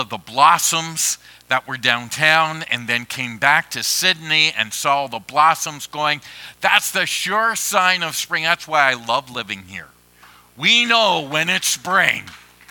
of the blossoms that were downtown and then came back to Sydney and saw the blossoms going. That's the sure sign of spring. That's why I love living here. We know when it's spring.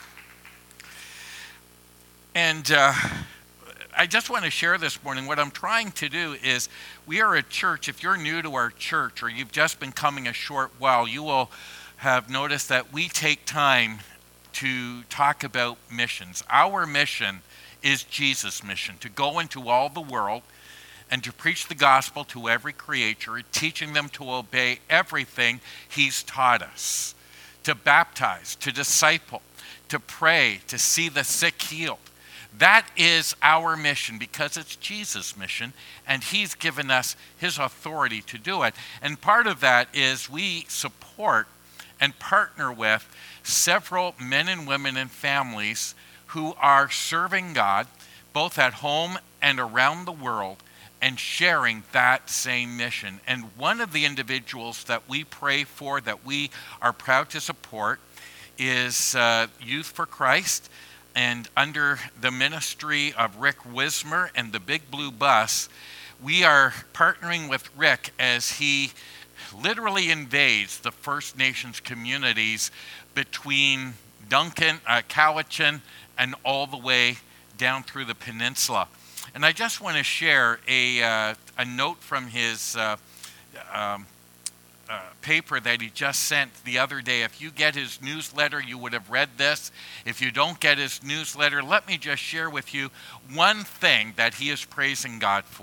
And I just want to share this morning, what I'm trying to do is, we are a church. If you're new to our church or you've just been coming a short while, you will have noticed that we take time to talk about missions. Our mission is Jesus' mission, to go into all the world and to preach the gospel to every creature, teaching them to obey everything he's taught us, to baptize, to disciple, to pray, to see the sick healed. That is our mission because it's Jesus' mission, and he's given us his authority to do it. And part of that is we support and partner with several men and women and families who are serving God both at home and around the world and sharing that same mission. And one of the individuals that we pray for, that we are proud to support, is Youth for Christ. And under the ministry of Rick Wismer and the Big Blue Bus, we are partnering with Rick as he literally invades the First Nations communities between Duncan, Cowichan, and all the way down through the peninsula. And I just want to share a note from his paper that he just sent the other day. If you get his newsletter, you would have read this. If you don't get his newsletter, let me just share with you one thing that he is praising God for.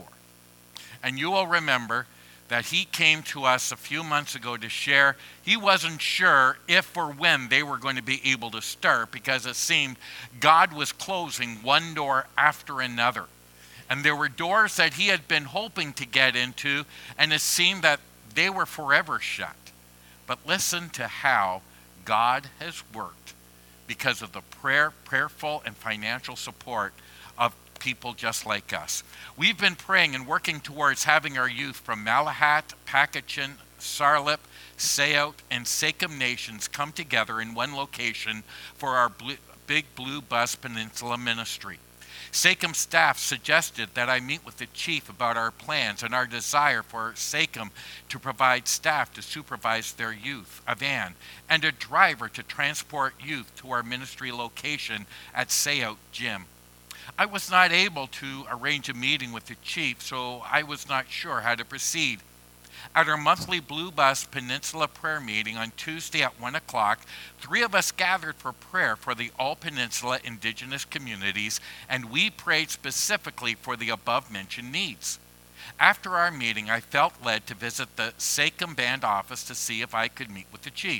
And you will remember that he came to us a few months ago to share he wasn't sure if or when they were going to be able to start, because it seemed God was closing one door after another. And there were doors that he had been hoping to get into, and it seemed that they were forever shut. But listen to how God has worked because of the prayerful and financial support of people just like us. We've been praying and working towards having our youth from Malahat, Pakachin, Sarlip, Sayout, and Sakem nations come together in one location for our Big Blue Bus Peninsula ministry. Sakem staff suggested that I meet with the chief about our plans and our desire for Sakem to provide staff to supervise their youth, a van, and a driver to transport youth to our ministry location at Sayout Gym. I was not able to arrange a meeting with the chief, so I was not sure how to proceed. At our monthly Blue Bus Peninsula prayer meeting on Tuesday at 1 o'clock, 3 of us gathered for prayer for the all-peninsula indigenous communities, and we prayed specifically for the above-mentioned needs. After our meeting, I felt led to visit the Sakem Band office to see if I could meet with the chief.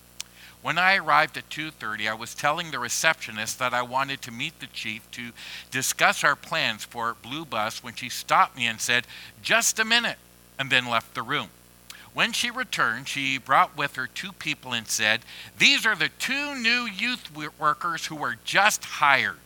When I arrived at 2:30, I was telling the receptionist that I wanted to meet the chief to discuss our plans for Blue Bus when she stopped me and said, "Just a minute," and then left the room. When she returned, she brought with her 2 people and said, "These are the 2 new youth workers who were just hired."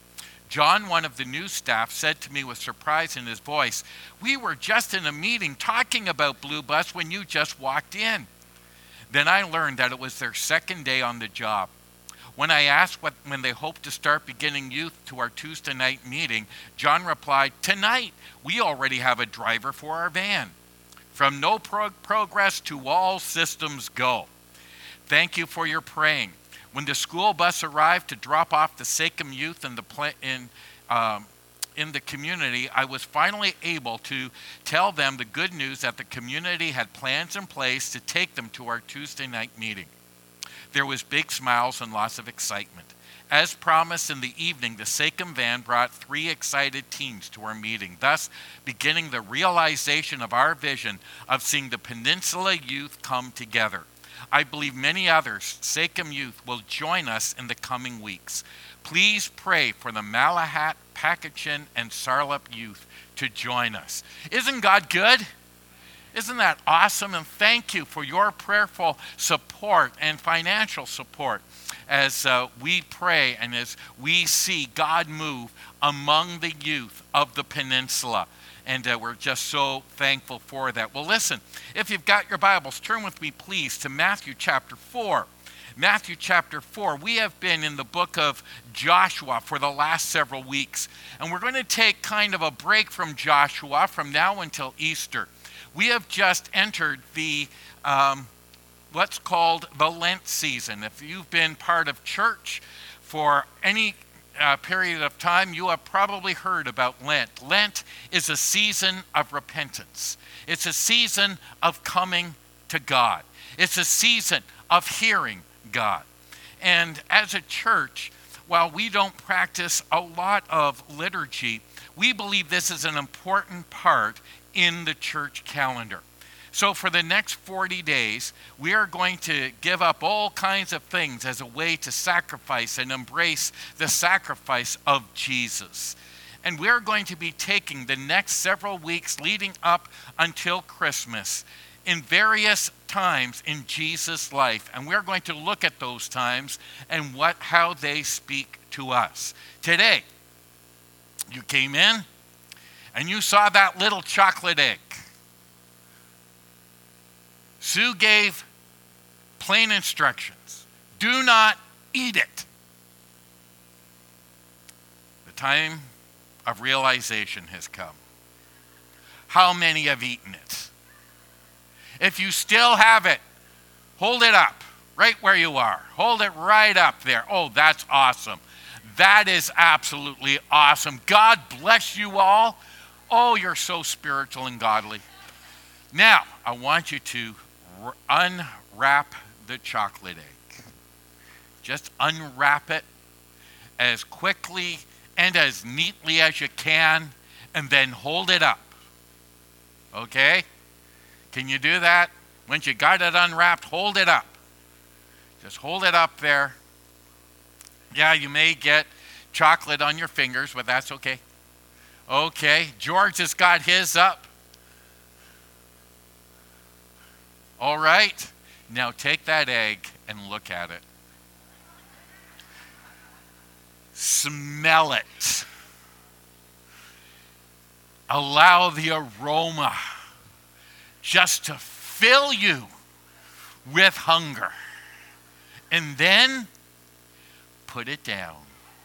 John, one of the new staff, said to me with surprise in his voice, "We were just in a meeting talking about Blue Bus when you just walked in." Then I learned that it was their second day on the job. When I asked when they hoped to start beginning youth to our Tuesday night meeting, John replied, "Tonight, we already have a driver for our van." From no progress to all systems go. Thank you for your praying. When the school bus arrived to drop off the Sakem youth in the community, I was finally able to tell them the good news that the community had plans in place to take them to our Tuesday night meeting. There was big smiles and lots of excitement. As promised, in the evening, the Sakem van brought 3 excited teens to our meeting, thus beginning the realization of our vision of seeing the Peninsula youth come together. I believe many others, Sakem youth, will join us in the coming weeks. Please pray for the Malahat, Pakachin, and Sarlip youth to join us. Isn't God good? Isn't that awesome? And thank you for your prayerful support and financial support as we pray and as we see God move among the youth of the peninsula. And we're just so thankful for that. Well, listen, if you've got your Bibles, turn with me, please, to Matthew chapter 4. Matthew chapter 4. We have been in the book of Joshua for the last several weeks, and we're going to take kind of a break from Joshua from now until Easter. We have just entered the what's called the Lent season. If you've been part of church for any period of time, you have probably heard about Lent. Lent is a season of repentance. It's a season of coming to God. It's a season of hearing God. And as a church, while we don't practice a lot of liturgy, we believe this is an important part in the church calendar. So for the next 40 days, we are going to give up all kinds of things as a way to sacrifice and embrace the sacrifice of Jesus. And we're going to be taking the next several weeks leading up until Christmas in various times in Jesus' life. And we're going to look at those times and how they speak to us. Today, you came in and you saw that little chocolate egg. Sue gave plain instructions. Do not eat it. The time of realization has come. How many have eaten it? If you still have it, hold it up right where you are. Hold it right up there. Oh, that's awesome. That is absolutely awesome. God bless you all. Oh, you're so spiritual and godly. Now, I want you to unwrap the chocolate egg. Just unwrap it as quickly and as neatly as you can, and then hold it up. Okay? Can you do that? Once you got it unwrapped, hold it up. Just hold it up there. Yeah, you may get chocolate on your fingers, but that's okay. Okay, George has got his up. All right, now take that egg and look at it. Smell it. Allow the aroma just to fill you with hunger. And then put it down.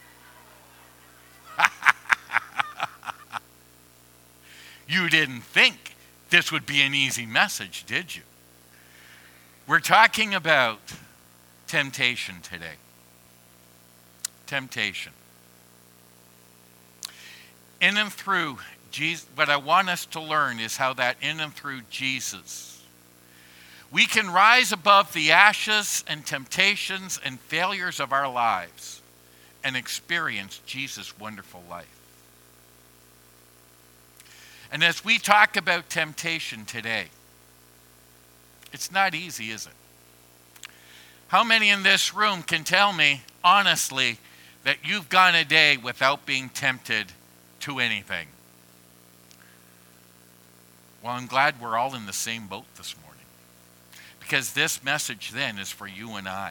You didn't think this would be an easy message, did you? We're talking about temptation today. Temptation. In and through Jesus, what I want us to learn is how that in and through Jesus, we can rise above the ashes and temptations and failures of our lives and experience Jesus' wonderful life. And as we talk about temptation today, it's not easy, is it? How many in this room can tell me, honestly, that you've gone a day without being tempted to anything? Well, I'm glad we're all in the same boat this morning, because this message then is for you and I.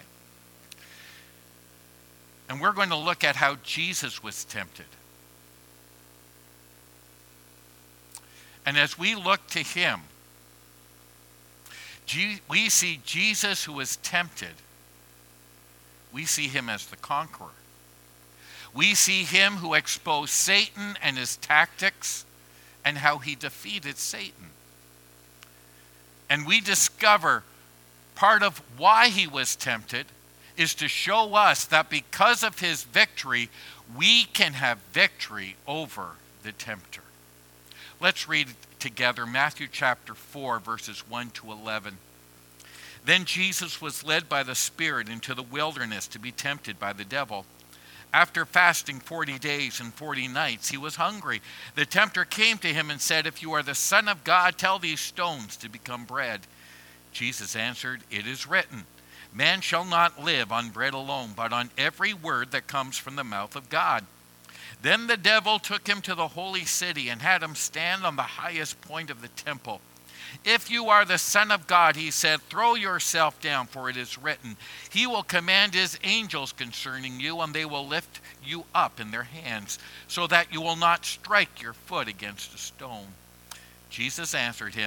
And we're going to look at how Jesus was tempted. And as we look to him, we see Jesus who was tempted. We see him as the conqueror. We see him who exposed Satan and his tactics and how he defeated Satan. And we discover part of why he was tempted is to show us that because of his victory, we can have victory over the tempter. Let's read together Matthew chapter 4, verses 1 to 11. Then Jesus was led by the Spirit into the wilderness to be tempted by the devil. After fasting 40 days and 40 nights, he was hungry. The tempter came to him and said, "If you are the Son of God, tell these stones to become bread." Jesus answered, "It is written, man shall not live on bread alone, but on every word that comes from the mouth of God." Then the devil took him to the holy city and had him stand on the highest point of the temple. "If you are the Son of God," he said, "throw yourself down, for it is written, he will command his angels concerning you, and they will lift you up in their hands, so that you will not strike your foot against a stone." Jesus answered him,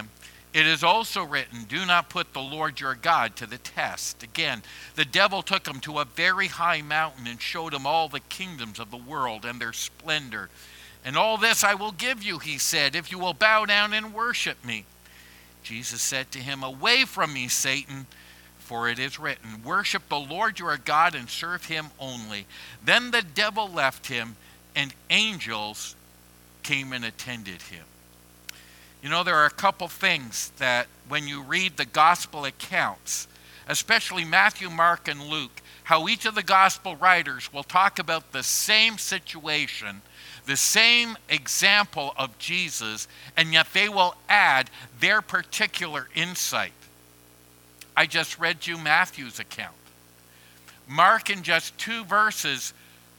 It is also written, do not put the Lord your God to the test. Again, the devil took him to a very high mountain and showed him all the kingdoms of the world and their splendor. And all this I will give you, he said, if you will bow down and worship me. Jesus said to him, away from me, Satan, for it is written, worship the Lord your God and serve him only. Then the devil left him, and angels came and attended him. You know, there are a couple things that when you read the gospel accounts, especially Matthew, Mark, and Luke, how each of the gospel writers will talk about the same situation, the same example of Jesus, and yet they will add their particular insight. I just read you Matthew's account. Mark, in just 2 verses,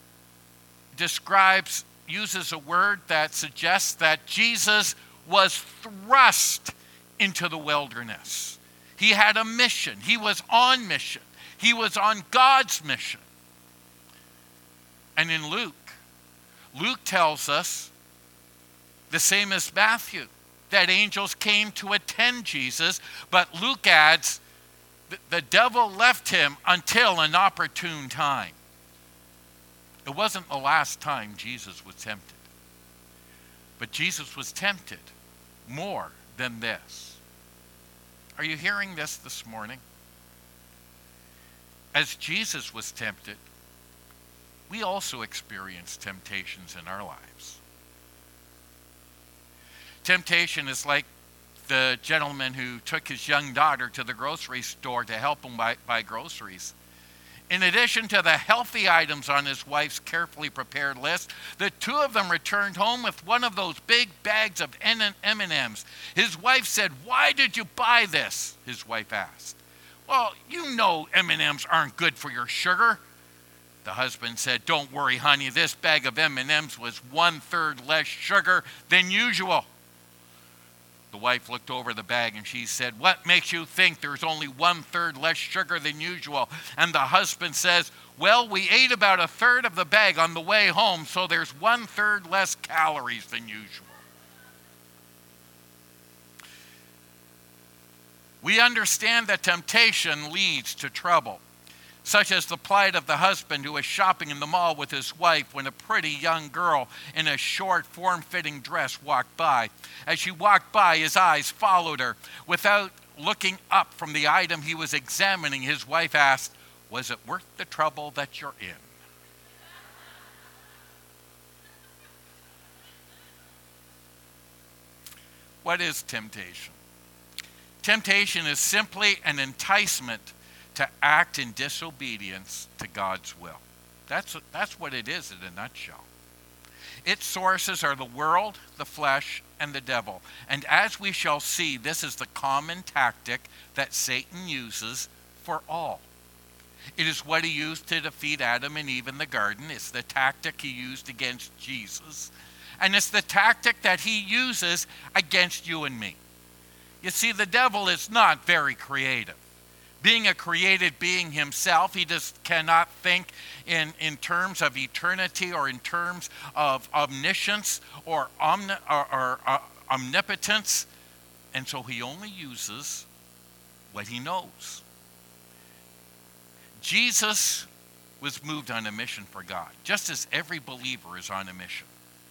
uses a word that suggests that Jesus was thrust into the wilderness. He had a mission. He was on mission. He was on God's mission. And in Luke tells us the same as Matthew, that angels came to attend Jesus, but Luke adds, the devil left him until an opportune time. It wasn't the last time Jesus was tempted. But Jesus was tempted more than this. Are you hearing this morning? As Jesus was tempted, we also experience temptations in our lives. Temptation is like the gentleman who took his young daughter to the grocery store to help him buy groceries. In addition to the healthy items on his wife's carefully prepared list, the two of them returned home with one of those big bags of M&Ms. His wife said, "Why did you buy this?" his wife asked. "Well, you know M&Ms aren't good for your sugar." The husband said, "Don't worry, honey, this bag of M&Ms was 1/3 less sugar than usual." The wife looked over the bag and she said, "What makes you think there's only 1/3 less sugar than usual?" And the husband says, "Well, we ate about 1/3 of the bag on the way home, so there's 1/3 less calories than usual." We understand that temptation leads to trouble, such as the plight of the husband who was shopping in the mall with his wife when a pretty young girl in a short, form-fitting dress walked by. As she walked by, his eyes followed her. Without looking up from the item he was examining, his wife asked, "Was it worth the trouble that you're in?" What is temptation? Temptation is simply an enticement to act in disobedience to God's will. That's what it is in a nutshell. Its sources are the world, the flesh, and the devil. And as we shall see, this is the common tactic that Satan uses for all. It is what he used to defeat Adam and Eve in the garden. It's the tactic he used against Jesus. And it's the tactic that he uses against you and me. You see, the devil is not very creative. Being a created being himself, he just cannot think in terms of eternity or in terms of omniscience or omnipotence. And so he only uses what he knows. Jesus was moved on a mission for God, just as every believer is on a mission.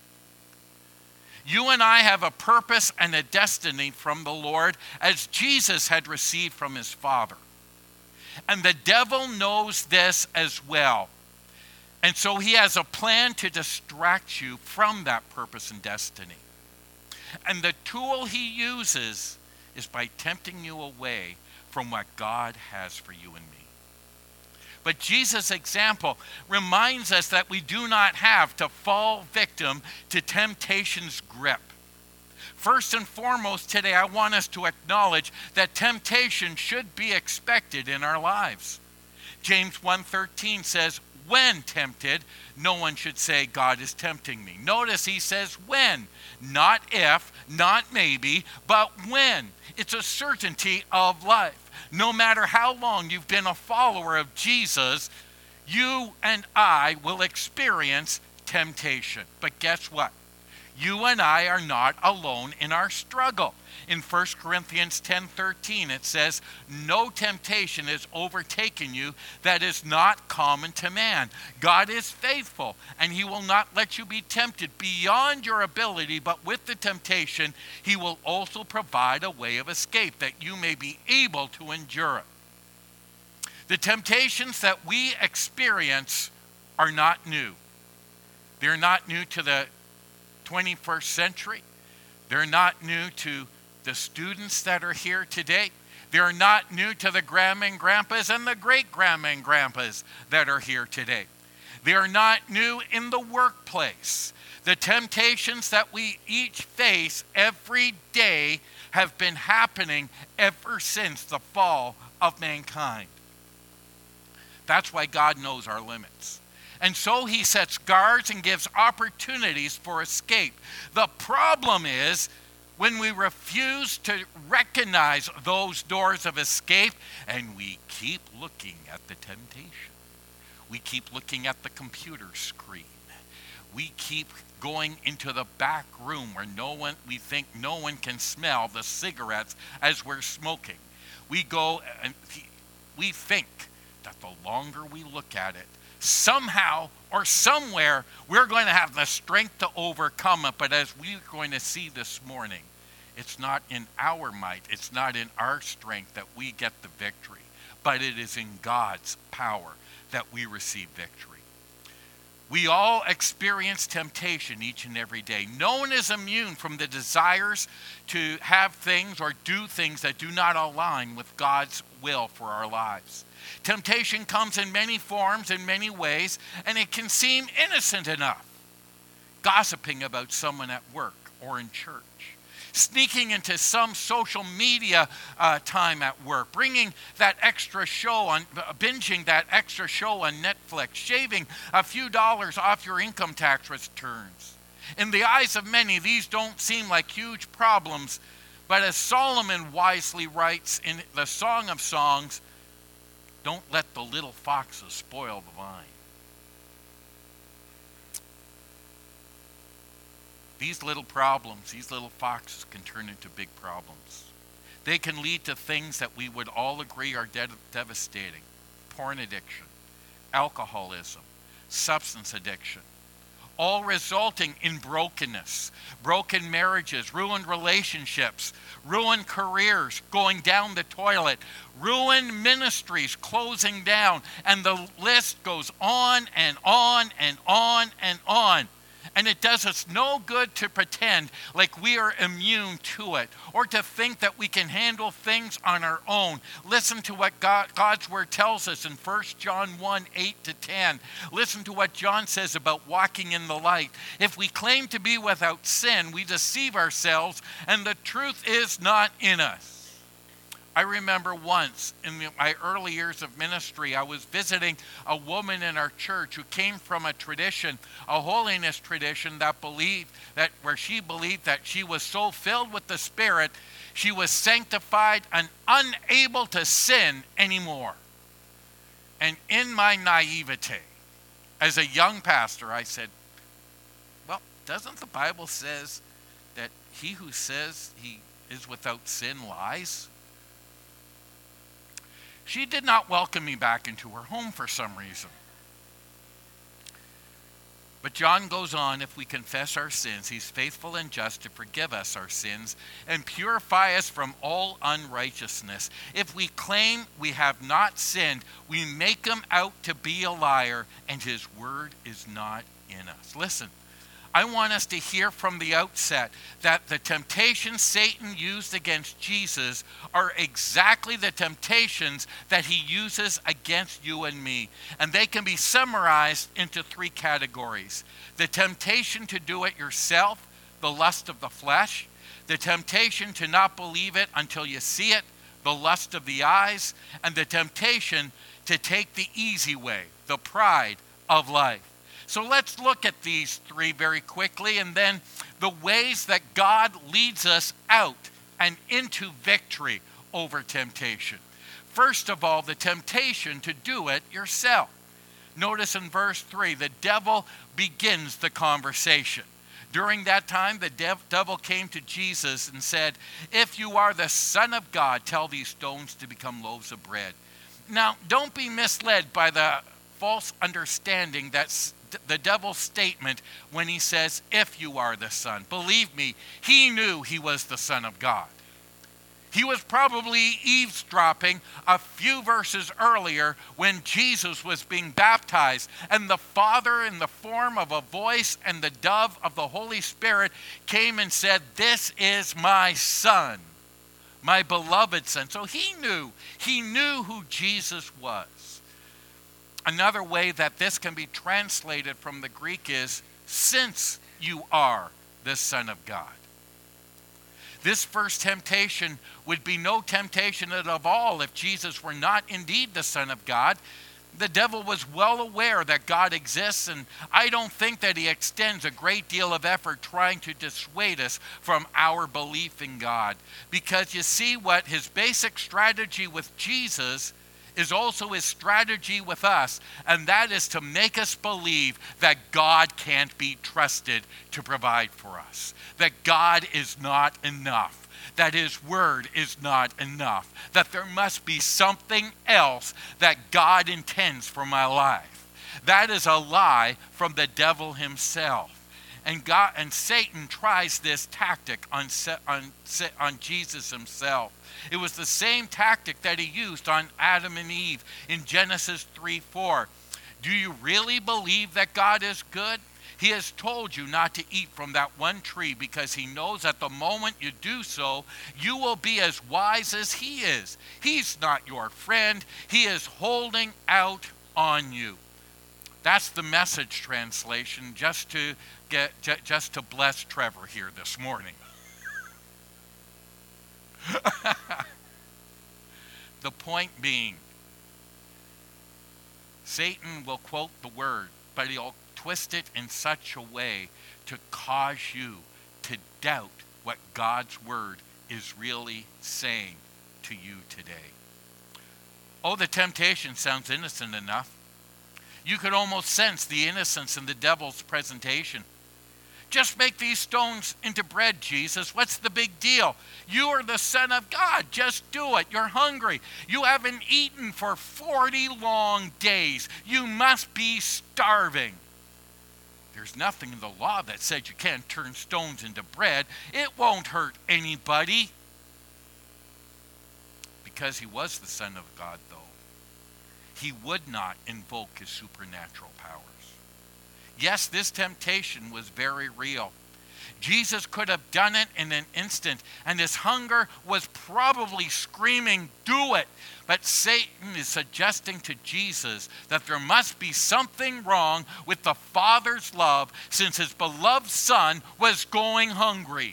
You and I have a purpose and a destiny from the Lord, as Jesus had received from his Father. And the devil knows this as well. And so he has a plan to distract you from that purpose and destiny. And the tool he uses is by tempting you away from what God has for you and me. But Jesus' example reminds us that we do not have to fall victim to temptation's grip. First and foremost today, I want us to acknowledge that temptation should be expected in our lives. James 1:13 says, "When tempted, no one should say, 'God is tempting me.'" Notice he says when, not if, not maybe, but when. It's a certainty of life. No matter how long you've been a follower of Jesus, you and I will experience temptation. But guess what? You and I are not alone in our struggle. In 1 Corinthians 10:13, it says, "No temptation has overtaken you that is not common to man. God is faithful, and he will not let you be tempted beyond your ability, but with the temptation, he will also provide a way of escape that you may be able to endure it." The temptations that we experience are not new. They're not new to the 21st century. They're not new to the students that are here today. They're not new to the grandma and grandpas and the great-grandma and grandpas that are here today. They are not new in the workplace. The temptations that we each face every day have been happening ever since the fall of mankind. That's why God knows our limits. And so he sets guards and gives opportunities for escape. The problem is when we refuse to recognize those doors of escape and we keep looking at the temptation. We keep looking at the computer screen. We keep going into the back room where we think no one can smell the cigarettes as we're smoking. We go and we think that the longer we look at it, somehow or somewhere, we're going to have the strength to overcome it. But as we're going to see this morning, it's not in our might, it's not in our strength that we get the victory, but it is in God's power that we receive victory. We all experience temptation each and every day. No one is immune from the desires to have things or do things that do not align with God's will for our lives. Temptation comes in many forms, in many ways, and it can seem innocent enough. Gossiping about someone at work or in church. Sneaking into some social media time at work. Bringing that extra show on, binging that extra show on Netflix. Shaving a few dollars off your income tax returns. In the eyes of many, these don't seem like huge problems, but as Solomon wisely writes in the Song of Songs, don't let the little foxes spoil the vine. These little problems, these little foxes can turn into big problems. They can lead to things that we would all agree are devastating. Porn addiction, alcoholism, substance addiction, all resulting in brokenness, broken marriages, ruined relationships, ruined careers, going down the toilet, ruined ministries, closing down, and the list goes on and on and on and on. And it does us no good to pretend like we are immune to it or to think that we can handle things on our own. Listen to what God's word tells us in 1 John 1, 8-10. Listen to what John says about walking in the light. If we claim to be without sin, we deceive ourselves and the truth is not in us. I remember once in my early years of ministry, I was visiting a woman in our church who came from a tradition, a holiness tradition where she believed that she was so filled with the Spirit, she was sanctified and unable to sin anymore. And in my naivete, as a young pastor, I said, well, doesn't the Bible says that he who says he is without sin lies? She did not welcome me back into her home for some reason. But John goes on, if we confess our sins, he's faithful and just to forgive us our sins and purify us from all unrighteousness. If we claim we have not sinned, we make him out to be a liar, and his word is not in us. Listen, I want us to hear from the outset that the temptations Satan used against Jesus are exactly the temptations that he uses against you and me. And they can be summarized into three categories. The temptation to do it yourself, the lust of the flesh. The temptation to not believe it until you see it, the lust of the eyes. And the temptation to take the easy way, the pride of life. So let's look at these three very quickly, and then the ways that God leads us out and into victory over temptation. First of all, the temptation to do it yourself. Notice in verse 3, the devil begins the conversation. During that time, the devil came to Jesus and said, "If you are the Son of God, tell these stones to become loaves of bread." Now, don't be misled by the false understanding that's the devil's statement when he says, "If you are the Son." Believe me, he knew he was the Son of God. He was probably eavesdropping a few verses earlier when Jesus was being baptized, and the Father, in the form of a voice and the dove of the Holy Spirit, came and said, "This is my Son, my beloved Son." So he knew who Jesus was. Another way that this can be translated from the Greek is, "Since you are the Son of God." This first temptation would be no temptation at all if Jesus were not indeed the Son of God. The devil was well aware that God exists, and I don't think that he extends a great deal of effort trying to dissuade us from our belief in God. Because you see, what his basic strategy with Jesus is also his strategy with us, and that is to make us believe that God can't be trusted to provide for us, that God is not enough, that his word is not enough, that there must be something else that God intends for my life. That is a lie from the devil himself. And Satan tries this tactic on Jesus himself. It was the same tactic that he used on Adam and Eve in Genesis 3:4. Do you really believe that God is good? He has told you not to eat from that one tree because he knows at the moment you do so, you will be as wise as he is. He's not your friend. He is holding out on you. That's the Message translation, just to bless Trevor here this morning. The point being, Satan will quote the word, but he'll twist it in such a way to cause you to doubt what God's word is really saying to you today. Oh, the temptation sounds innocent enough. You could almost sense the innocence in the devil's presentation. Just make these stones into bread, Jesus. What's the big deal? You are the Son of God. Just do it. You're hungry. You haven't eaten for 40 long days. You must be starving. There's nothing in the law that says you can't turn stones into bread. It won't hurt anybody. Because he was the Son of God, though, he would not invoke his supernatural powers. Yes, this temptation was very real. Jesus could have done it in an instant, and his hunger was probably screaming, "Do it!" But Satan is suggesting to Jesus that there must be something wrong with the Father's love, since his beloved Son was going hungry.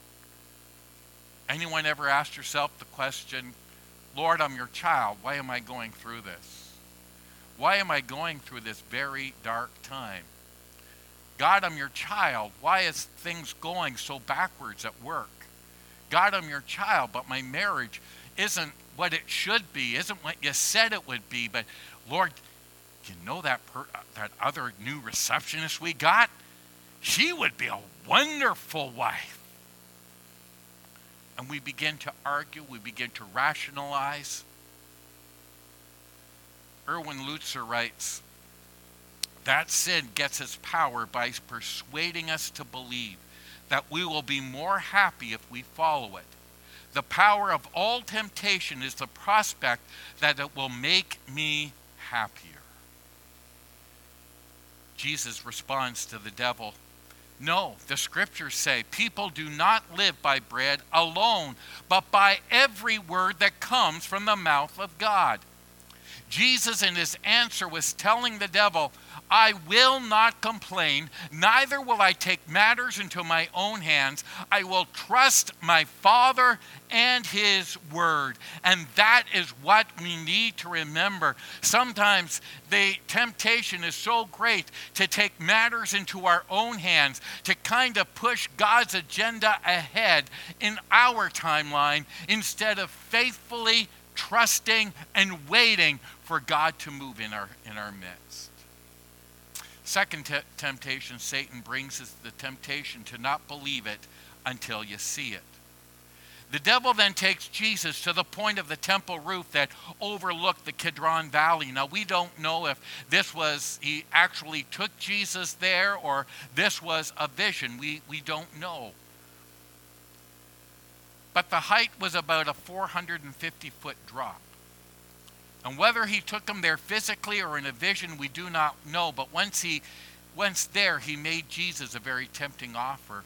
Anyone ever asked yourself the question, "Lord, I'm your child. Why am I going through this? Why am I going through this very dark time? God, I'm your child. Why is things going so backwards at work? God, I'm your child, but my marriage isn't what it should be, isn't what you said it would be. But Lord, you know that other new receptionist we got? She would be a wonderful wife." And we begin to argue, we begin to rationalize. Erwin Lutzer writes, that sin gets its power by persuading us to believe that we will be more happy if we follow it. The power of all temptation is the prospect that it will make me happier. Jesus responds to the devil, "No, the scriptures say people do not live by bread alone, but by every word that comes from the mouth of God." Jesus in his answer was telling the devil, "I will not complain, neither will I take matters into my own hands. I will trust my Father and his word." And that is what we need to remember. Sometimes the temptation is so great to take matters into our own hands, to kind of push God's agenda ahead in our timeline instead of faithfully trusting and waiting for God to move in our midst. Second temptation Satan brings is the temptation to not believe it until you see it. The devil then takes Jesus to the point of the temple roof that overlooked the Kidron Valley. Now, we don't know if he actually took Jesus there or this was a vision. We don't know. But the height was about a 450-foot drop. And whether he took him there physically or in a vision, we do not know. But once there, he made Jesus a very tempting offer.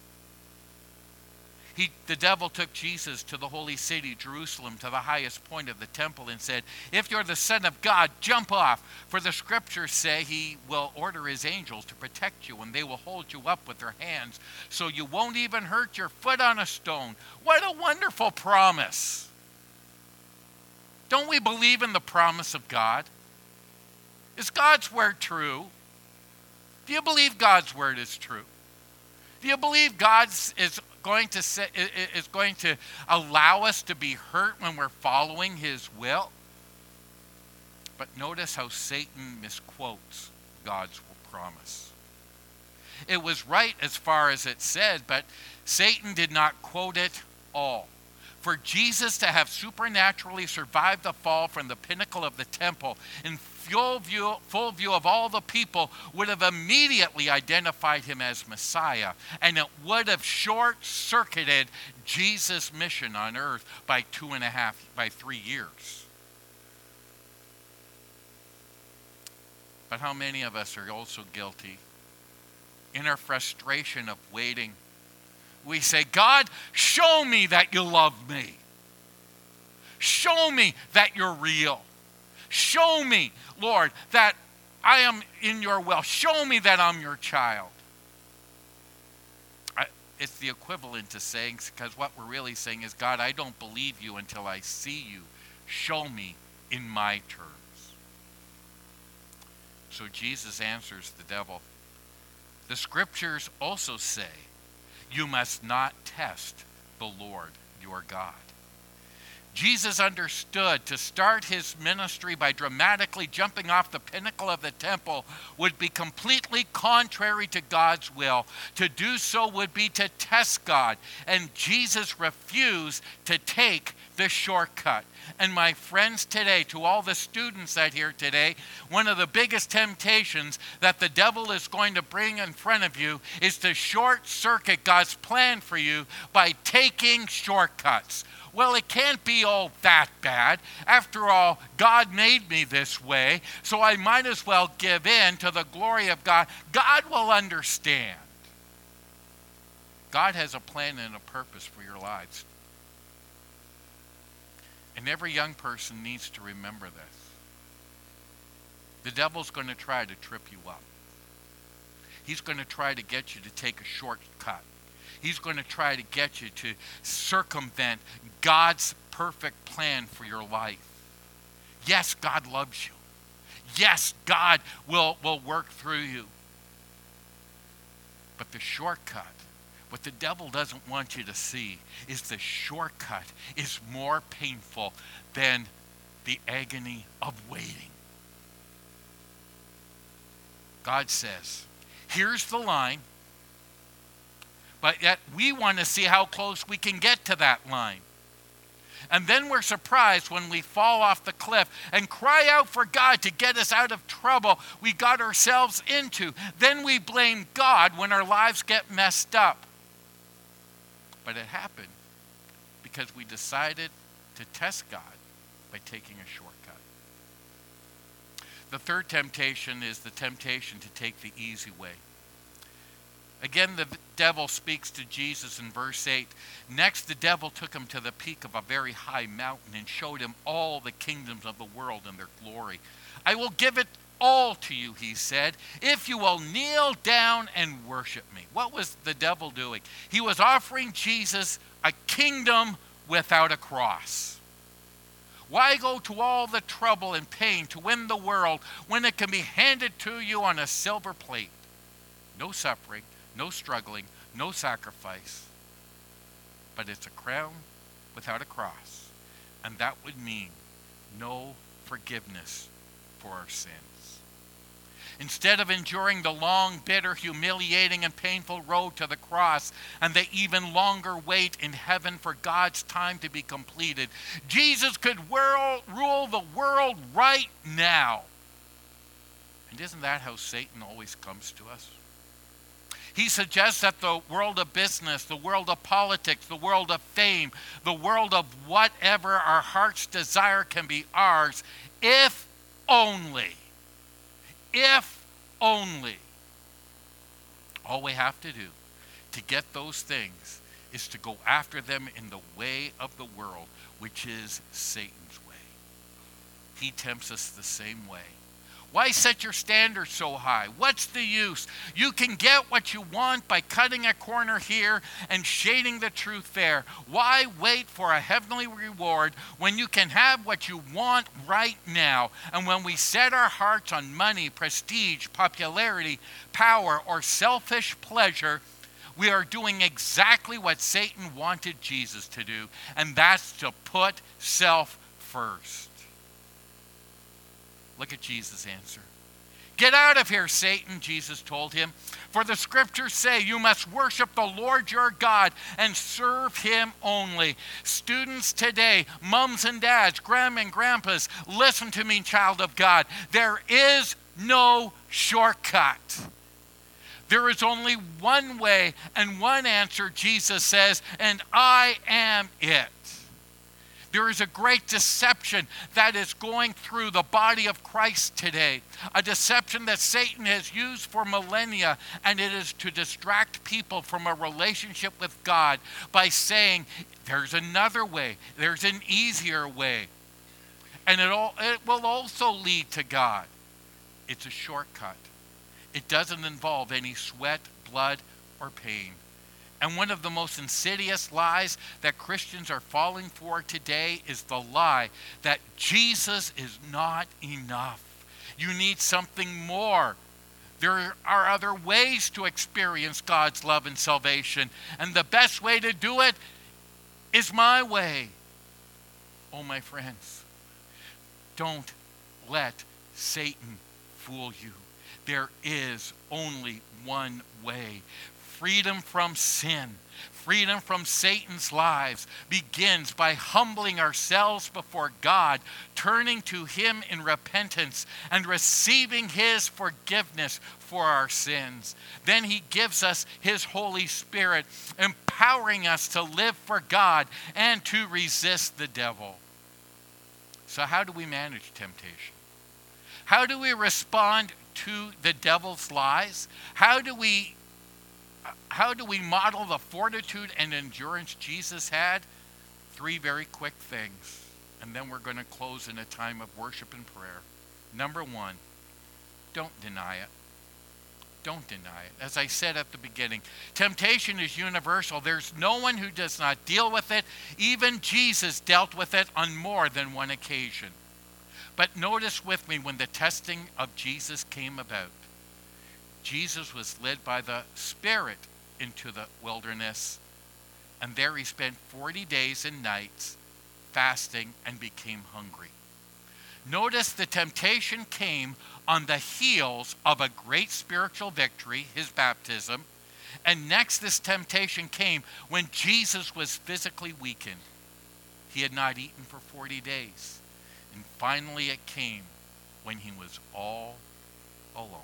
The devil took Jesus to the holy city, Jerusalem, to the highest point of the temple and said, "If you're the Son of God, jump off. For the scriptures say he will order his angels to protect you, and they will hold you up with their hands, so you won't even hurt your foot on a stone." What a wonderful promise. Don't we believe in the promise of God? Is God's word true? Do you believe God's word is true? Do you believe God is going to allow us to be hurt when we're following his will? But notice how Satan misquotes God's promise. It was right as far as it said, but Satan did not quote it all. For Jesus to have supernaturally survived the fall from the pinnacle of the temple in full view of all the people would have immediately identified him as Messiah, and it would have short-circuited Jesus' mission on earth by 3 years. But how many of us are also guilty in our frustration of waiting? We say, "God, show me that you love me. Show me that you're real. Show me, Lord, that I am in your will. Show me that I'm your child." It's the equivalent to saying, because what we're really saying is, "God, I don't believe you until I see you. Show me in my terms." So Jesus answers the devil, "The scriptures also say, you must not test the Lord your God." Jesus understood to start his ministry by dramatically jumping off the pinnacle of the temple would be completely contrary to God's will. To do so would be to test God, and Jesus refused to take the shortcut. And my friends today, to all the students that here today, one of the biggest temptations that the devil is going to bring in front of you is to short circuit God's plan for you by taking shortcuts. Well, it can't be all that bad. After all, God made me this way, so I might as well give in to the glory of God. God will understand. God has a plan and a purpose for your lives. And every young person needs to remember this. The devil's going to try to trip you up. He's going to try to get you to take a shortcut. He's going to try to get you to circumvent God's perfect plan for your life. Yes, God loves you. Yes, God will work through you. But the shortcut, what the devil doesn't want you to see, is the shortcut is more painful than the agony of waiting. God says, here's the line, but yet we want to see how close we can get to that line. And then we're surprised when we fall off the cliff and cry out for God to get us out of trouble we got ourselves into. Then we blame God when our lives get messed up. But it happened because we decided to test God by taking a shortcut. The third temptation is the temptation to take the easy way. Again, the devil speaks to Jesus in verse 8. Next, the devil took him to the peak of a very high mountain and showed him all the kingdoms of the world and their glory. "I will give it all to you," he said, "if you will kneel down and worship me." What was the devil doing? He was offering Jesus a kingdom without a cross. Why go to all the trouble and pain to win the world when it can be handed to you on a silver plate? No suffering, no struggling, no sacrifice. But it's a crown without a cross. And that would mean no forgiveness for our sins. Instead of enduring the long, bitter, humiliating, and painful road to the cross and the even longer wait in heaven for God's time to be completed, Jesus could rule the world right now. And isn't that how Satan always comes to us? He suggests that the world of business, the world of politics, the world of fame, the world of whatever our heart's desire can be ours, if only. If only. All we have to do to get those things is to go after them in the way of the world, which is Satan's way. He tempts us the same way. Why set your standards so high? What's the use? You can get what you want by cutting a corner here and shading the truth there. Why wait for a heavenly reward when you can have what you want right now? And when we set our hearts on money, prestige, popularity, power, or selfish pleasure, we are doing exactly what Satan wanted Jesus to do, and that's to put self first. Look at Jesus' answer. Get out of here, Satan, Jesus told him. For the scriptures say you must worship the Lord your God and serve him only. Students today, mums and dads, grandma and grandpas, listen to me, child of God. There is no shortcut. There is only one way and one answer, Jesus says, and I am it. There is a great deception that is going through the body of Christ today. A deception that Satan has used for millennia, and it is to distract people from a relationship with God by saying, there's another way, there's an easier way. And it will also lead to God. It's a shortcut. It doesn't involve any sweat, blood, or pain. And one of the most insidious lies that Christians are falling for today is the lie that Jesus is not enough. You need something more. There are other ways to experience God's love and salvation, and the best way to do it is my way. Oh, my friends, don't let Satan fool you. There is only one way. Freedom from sin, freedom from Satan's lies begins by humbling ourselves before God, turning to him in repentance and receiving his forgiveness for our sins. Then he gives us his Holy Spirit, empowering us to live for God and to resist the devil. So how do we manage temptation? How do we respond to the devil's lies? How do we model the fortitude and endurance Jesus had? 3 very quick things. And then we're going to close in a time of worship and prayer. Number 1, don't deny it. Don't deny it. As I said at the beginning, temptation is universal. There's no one who does not deal with it. Even Jesus dealt with it on more than one occasion. But notice with me when the testing of Jesus came about. Jesus was led by the Spirit into the wilderness, and there he spent 40 days and nights fasting and became hungry. Notice the temptation came on the heels of a great spiritual victory, his baptism, and next this temptation came when Jesus was physically weakened. He had not eaten for 40 days, and finally it came when he was all alone.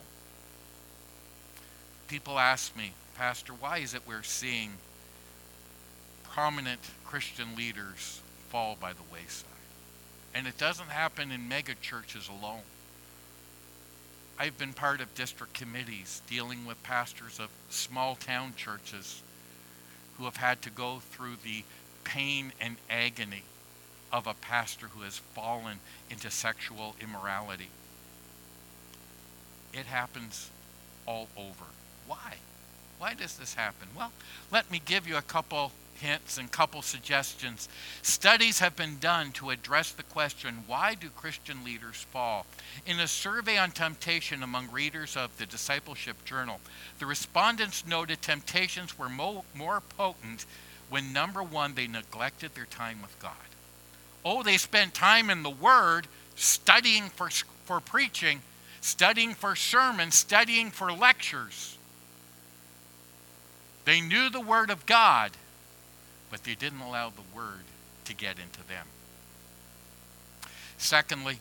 People ask me, Pastor, why is it we're seeing prominent Christian leaders fall by the wayside? And it doesn't happen in mega churches alone. I've been part of district committees dealing with pastors of small town churches who have had to go through the pain and agony of a pastor who has fallen into sexual immorality. It happens all over. Why? Why does this happen? Well, let me give you a couple hints and couple suggestions. Studies have been done to address the question, why do Christian leaders fall? In a survey on temptation among readers of the Discipleship Journal, the respondents noted temptations were more potent when, number 1, they neglected their time with God. Oh, they spent time in the Word, studying for preaching, studying for sermons, studying for lectures. They knew the Word of God, but they didn't allow the Word to get into them. Secondly,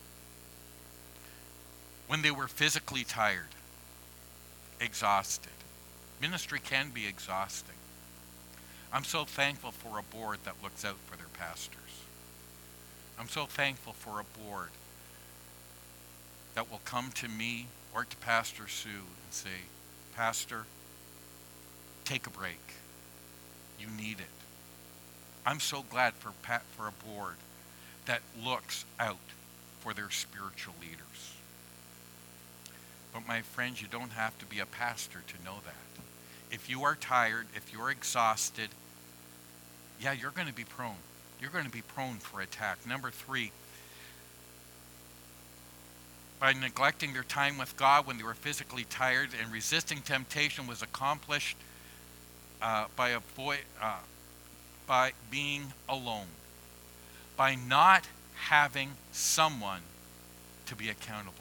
when they were physically tired, exhausted. Ministry can be exhausting. I'm so thankful for a board that looks out for their pastors. I'm so thankful for a board that will come to me or to Pastor Sue and say, Pastor, take a break. You need it. I'm so glad for a board that looks out for their spiritual leaders. But my friends, you don't have to be a pastor to know that. If you are tired, if you're exhausted, yeah, you're going to be prone. You're going to be prone for attack. Number 3, by neglecting their time with God when they were physically tired, and resisting temptation was accomplished by being alone, by not having someone to be accountable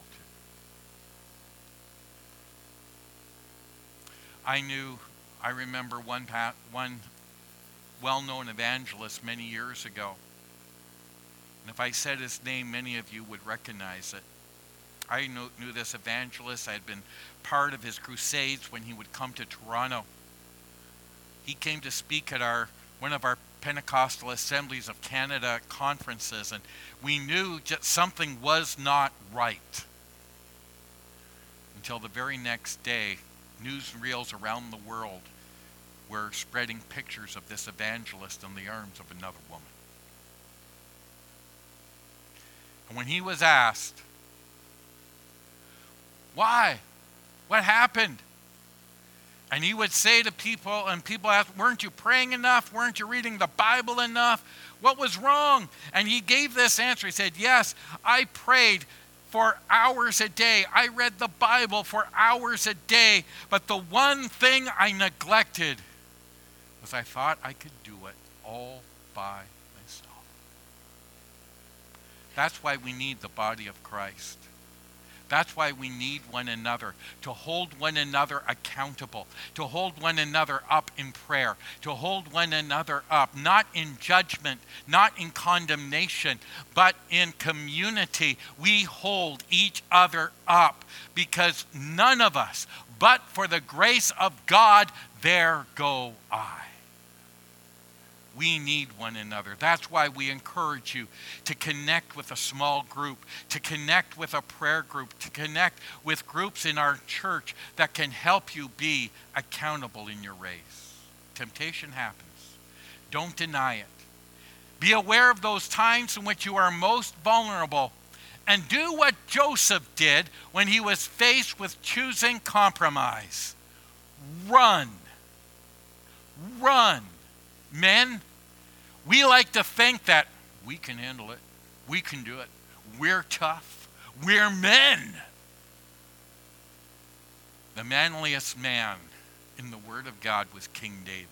to. I remember one well-known evangelist many years ago. And if I said his name, many of you would recognize it. I knew this evangelist. I had been part of his crusades when he would come to Toronto. He came to speak at one of our Pentecostal Assemblies of Canada conferences, and we knew just something was not right. Until the very next day, newsreels around the world were spreading pictures of this evangelist in the arms of another woman. And when he was asked, why? What happened? And he would say to people, and people asked, weren't you praying enough? Weren't you reading the Bible enough? What was wrong? And he gave this answer. He said, yes, I prayed for hours a day. I read the Bible for hours a day. But the one thing I neglected was I thought I could do it all by myself. That's why we need the body of Christ. That's why we need one another, to hold one another accountable, to hold one another up in prayer, to hold one another up, not in judgment, not in condemnation, but in community. We hold each other up, because none of us, but for the grace of God, there go I. We need one another. That's why we encourage you to connect with a small group, to connect with a prayer group, to connect with groups in our church that can help you be accountable in your race. Temptation happens. Don't deny it. Be aware of those times in which you are most vulnerable, and do what Joseph did when he was faced with choosing compromise. Run. Run. Men, we like to think that we can handle it. We can do it. We're tough. We're men. The manliest man in the Word of God was King David.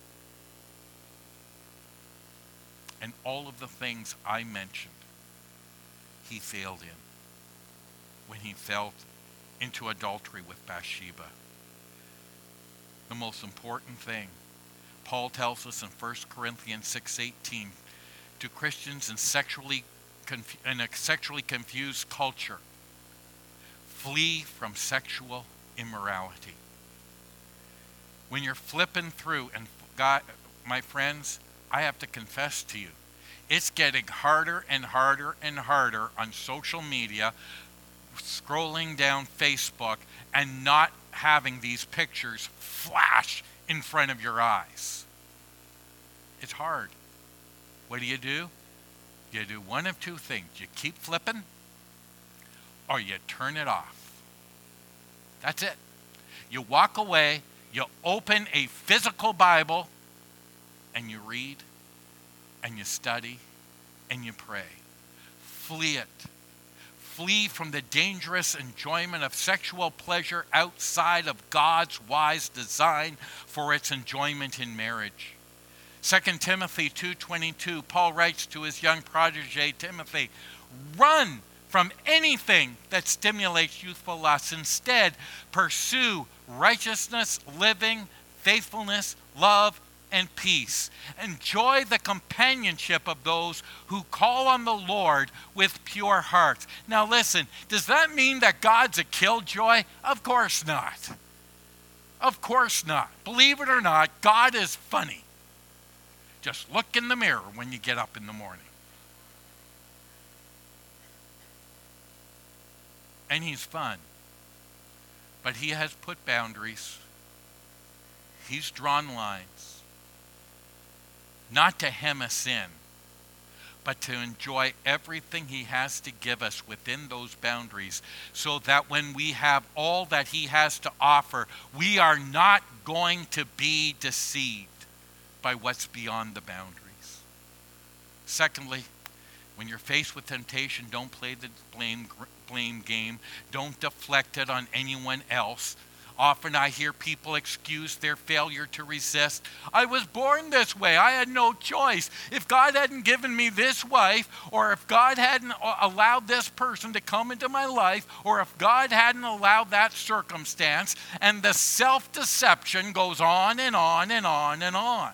And all of the things I mentioned, he failed in when he fell into adultery with Bathsheba. The most important thing, Paul tells us in 1 Corinthians 6:18, to Christians in a sexually confused culture, flee from sexual immorality. When you're flipping through, and God, my friends, I have to confess to you, it's getting harder and harder and harder on social media, scrolling down Facebook, and not having these pictures flash in front of your eyes. It's hard. What do? You do one of two things. You keep flipping, or you turn it off. That's it. You walk away, you open a physical Bible, and you read, and you study, and you pray. Flee it. Flee from the dangerous enjoyment of sexual pleasure outside of God's wise design for its enjoyment in marriage. 2 Timothy 2:22, Paul writes to his young protege Timothy, run from anything that stimulates youthful lust. Instead, pursue righteousness, living, faithfulness, love, and peace. Enjoy the companionship of those who call on the Lord with pure hearts. Now listen, does that mean that God's a killjoy? Of course not. Of course not. Believe it or not, God is funny. Just look in the mirror when you get up in the morning. And he's fun. But he has put boundaries. He's drawn lines. Not to hem us in, but to enjoy everything he has to give us within those boundaries, so that when we have all that he has to offer, we are not going to be deceived by what's beyond the boundaries. Secondly, when you're faced with temptation, don't play the blame game. Don't deflect it on anyone else. Often I hear people excuse their failure to resist. I was born this way. I had no choice. If God hadn't given me this wife, or if God hadn't allowed this person to come into my life, or if God hadn't allowed that circumstance, and the self-deception goes on and on and on and on.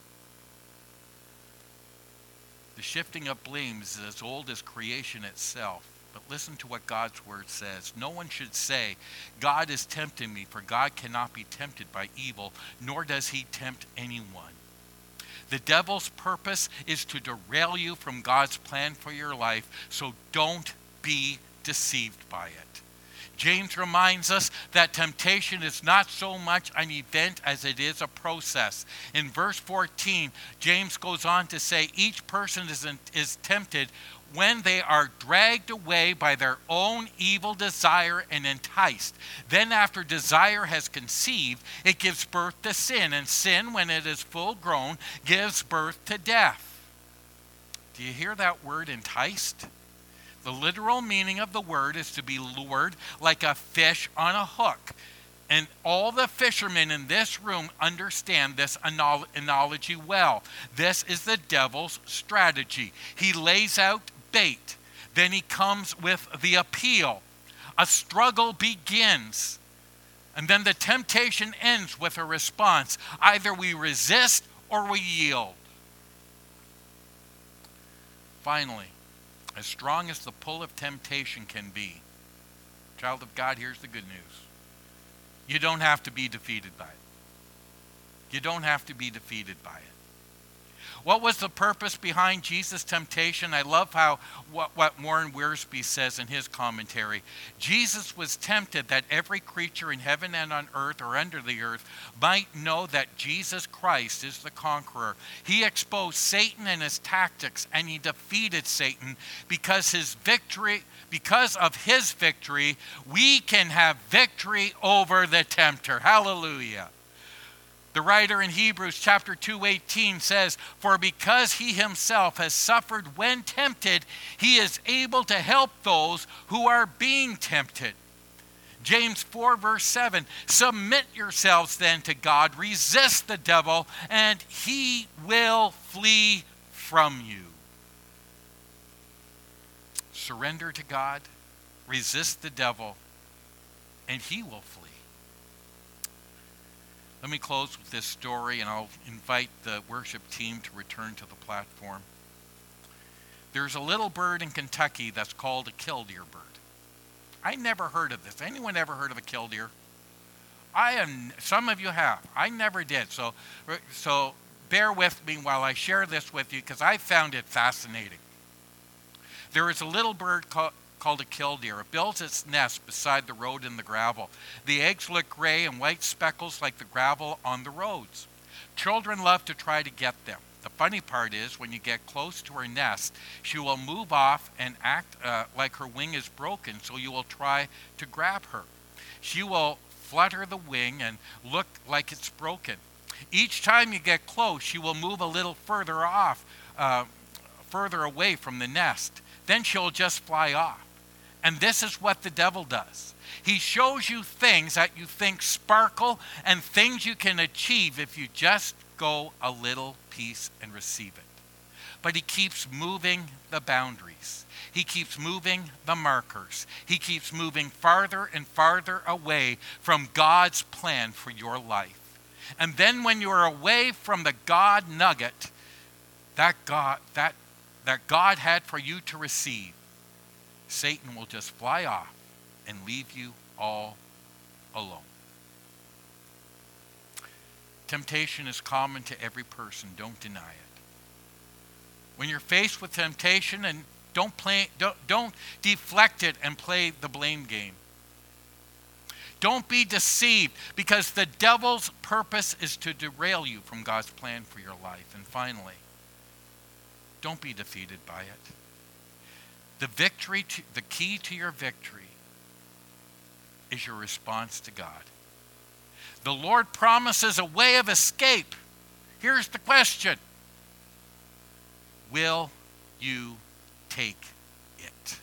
The shifting of blame is as old as creation itself. But listen to what God's word says. No one should say, God is tempting me, for God cannot be tempted by evil, nor does he tempt anyone. The devil's purpose is to derail you from God's plan for your life, so don't be deceived by it. James reminds us that temptation is not so much an event as it is a process. In verse 14, James goes on to say, each person is tempted when they are dragged away by their own evil desire and enticed. Then after desire has conceived, it gives birth to sin, and sin, when it is full grown, gives birth to death. Do you hear that word, enticed? The literal meaning of the word is to be lured like a fish on a hook. And all the fishermen in this room understand this analogy well. This is the devil's strategy. He lays out bait. Then he comes with the appeal. A struggle begins. And then the temptation ends with a response. Either we resist or we yield. Finally, as strong as the pull of temptation can be, child of God, here's the good news. You don't have to be defeated by it. You don't have to be defeated by it. What was the purpose behind Jesus' temptation? I love how what Warren Wiersbe says in his commentary. Jesus was tempted that every creature in heaven and on earth or under the earth might know that Jesus Christ is the conqueror. He exposed Satan and his tactics, and he defeated Satan because of his victory, we can have victory over the tempter. Hallelujah. The writer in Hebrews chapter 2:18 says, for because he himself has suffered when tempted, he is able to help those who are being tempted. James 4 verse 7, submit yourselves then to God, resist the devil, and he will flee from you. Surrender to God, resist the devil, and he will flee. Let me close with this story, and I'll invite the worship team to return to the platform. There's a little bird in Kentucky that's called a killdeer bird. I never heard of this. Anyone ever heard of a killdeer? Some of you have. I never did. So bear with me while I share this with you, because I found it fascinating. There is a little bird called a killdeer. It builds its nest beside the road in the gravel. The eggs look gray and white speckles like the gravel on the roads. Children love to try to get them. The funny part is, when you get close to her nest, she will move off and act like her wing is broken, so you will try to grab her. She will flutter the wing and look like it's broken. Each time you get close, she will move a little further away from the nest. Then she'll just fly off. And this is what the devil does. He shows you things that you think sparkle and things you can achieve if you just go a little piece and receive it. but he keeps moving the boundaries. He keeps moving the markers. He keeps moving farther and farther away from God's plan for your life. And then when you're away from the God nugget that God had for you to receive, Satan will just fly off and leave you all alone. Temptation is common to every person. Don't deny it. When you're faced with temptation, and don't deflect it and play the blame game. Don't be deceived, because the devil's purpose is to derail you from God's plan for your life. And finally, don't be defeated by it. The key to your victory is your response to God. The Lord promises a way of escape. Here's the question: will you take it?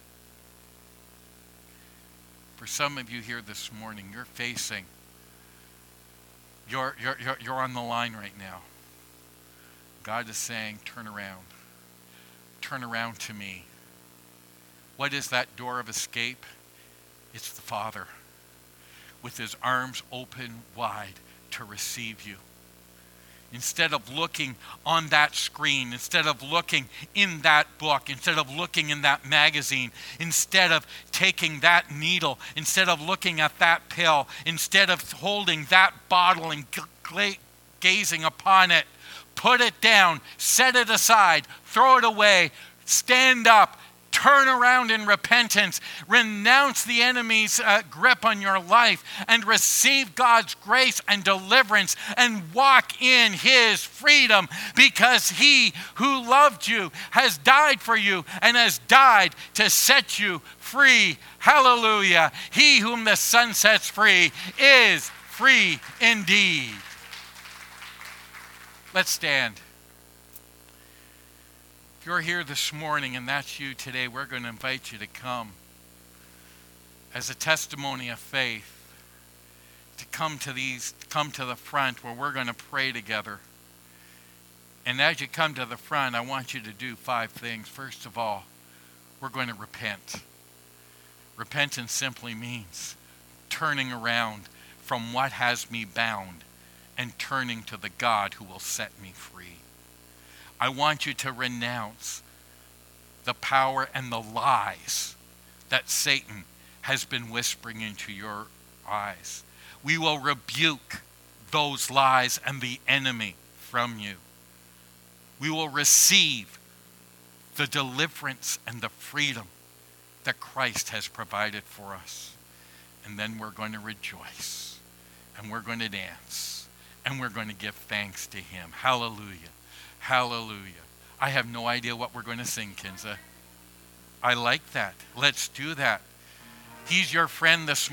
For some of you here this morning, you're facing, you're on the line right now. God is saying, turn around. Turn around to me. What is that door of escape? It's the Father, with his arms open wide to receive you. Instead of looking on that screen, instead of looking in that book, instead of looking in that magazine, instead of taking that needle, instead of looking at that pill, instead of holding that bottle and gazing upon it, put it down, set it aside, throw it away, stand up, turn around in repentance, renounce the enemy's grip on your life, and receive God's grace and deliverance and walk in his freedom, because he who loved you has died for you and has died to set you free. Hallelujah. He whom the Son sets free is free indeed. Let's stand. If you're here this morning and that's you today, we're going to invite you to come as a testimony of faith, to come to the front where we're going to pray together. And as you come to the front, I want you to do 5 things. First of all, we're going to repent. Repentance simply means turning around from what has me bound and turning to the God who will set me free. I want you to renounce the power and the lies that Satan has been whispering into your eyes. We will rebuke those lies and the enemy from you. We will receive the deliverance and the freedom that Christ has provided for us. And then we're going to rejoice, and we're going to dance, and we're going to give thanks to him. Hallelujah. Hallelujah. I have no idea what we're going to sing, Kinza. I like that. Let's do that. He's your friend this morning.